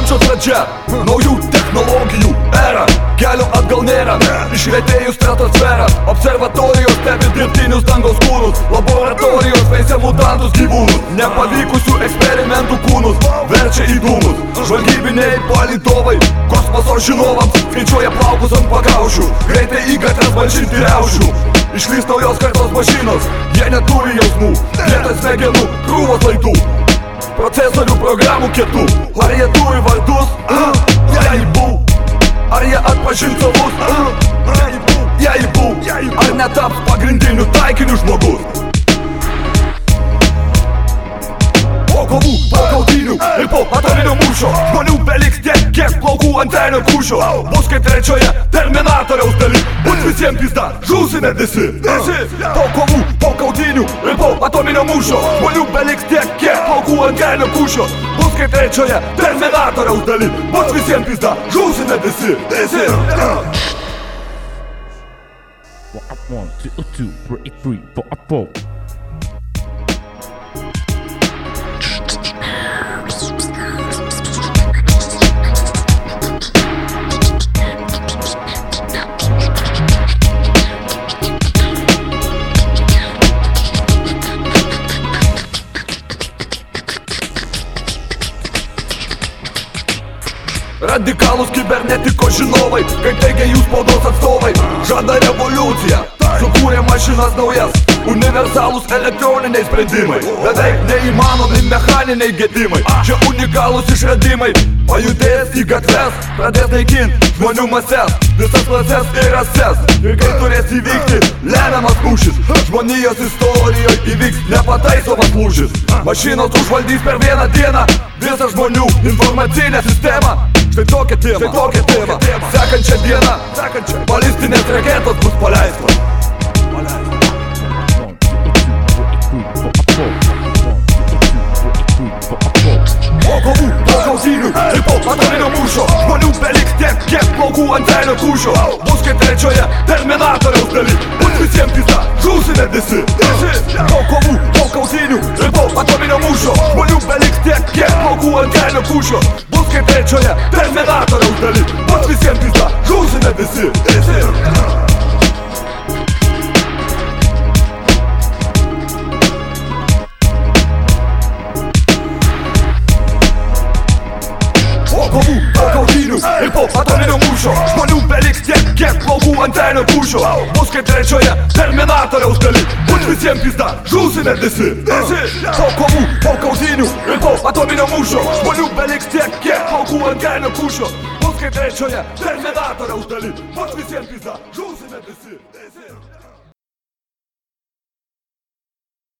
amžiaus pradžia, naujų technologijų era. Kelio atgal nėra, išretėjus stratosferą. Observatorijos stebi dirbtinius dangaus kūnus, laboratorijos veisia mutantus gyvūnus. Nepavykusių eksperimentų kūnus verčia į dūmus. Žvalgybiniai palydovai kosmoso žinovams skaičiuoja plaukus ant pakaušių. Greitai į gatves malšinti riaušių. Išlys naujos kartos mašinos, jie neturi jausmų, vietoj smegenų krūvos laidų, procesorių programų kietų. Ar jie turi vardus? Jei bū. Ar jie atpažins savus? Jei bū. Ar netaps pagrindiniu taikiniu žmogus? Po kovų, po kautynių ir po atominio mūšio žmonių beliks tiek, kiek plaukų ant elnio kūšio. Bus kaip trečioje Terminatoriaus daly, bus visiems pizda, žūsime visi. Po kovų, po kautynių ir po atominio mūšio žmonių beliks tiek, kiek plaukų ant elnio kūšio. Bus kaip trečioje Terminatoriaus daly, bus visiems pizda, žūsime visi. 1, 2, 3, 4, 4. Radikalūs kibernetikos žinovai, kaip teigia jų spaudos atstovai, žada revoliuciją, sukūrė mašinas naujas, universalūs elektroniniai sprendimai, beveik neįmanomi mechaniniai gedimai. Šie unikalūs išradimai pajudės į gatves, pradės naikint žmonių mases, visas klases ir rases. Ir kai turės įvykti lemiamas mūšis, žmonijos istorijoje įvyks nepataisomas lūžis. Mašinos užvaldys per vieną dieną visą žmonių informacinę sistemą. Štai tokia tema, sekančią dieną balistinės raketos bus paleistos. Po kovų, po kautynių ir po atominio mūšio žmonių beliks tiek, kiek plaukų ant elnio kūšio. Bus kaip trečioje Terminatoriaus daly, bus visiems pizda, žūsime visi. Po kovų, po kautynių ir po atominio mūšio žmonių beliks tiek, kiek plaukų ant elnio kūšio. Bus kaip trečioje Terminatoriaus daly, bus visiems pizda, žūsime visi. Kovų, po kautynių ir po atominio mūšio žmonių beliks tiek, kiek plaukų ant elnio kūšio. Bus kaip trečioje Terminatoriaus daly, bus visiems pizda, žūsime visi. Po kovų, po kautynių ir po atominio mūšio žmonių beliks tiek, kiek plaukų ant elnio kūšio. Bus kaip trečioje Terminatoriaus daly, bus visiems pizda, žūsime visi.